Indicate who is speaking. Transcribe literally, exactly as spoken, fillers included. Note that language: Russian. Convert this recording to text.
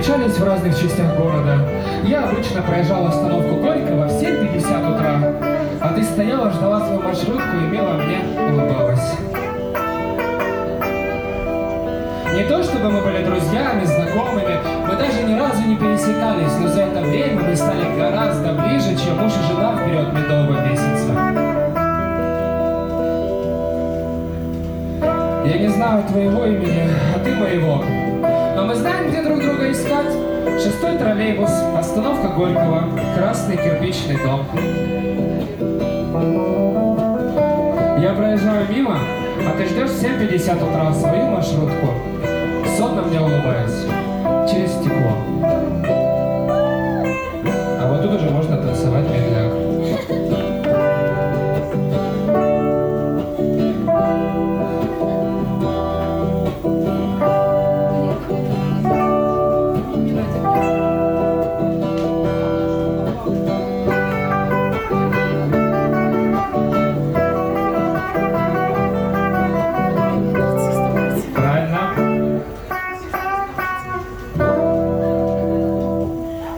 Speaker 1: встречались в разных частях города. Я обычно проезжал остановку Горького в семь пятьдесят утра, а ты стояла, ждала свою маршрутку и мило мне улыбалась. Не то чтобы мы были друзьями, знакомыми, мы даже ни разу не пересекались, но за это время мы стали гораздо ближе, чем муж и жена вперед медового месяца. Я не знаю твоего имени, а ты моего. Но мы знаем, где друг друга искать. Шестой троллейбус, остановка Горького, красный кирпичный дом. Я проезжаю мимо, а ты ждешь в семь пятьдесят утра свою маршрутку, сонно мне улыбаясь, через стекло. А вот тут уже можно танцевать.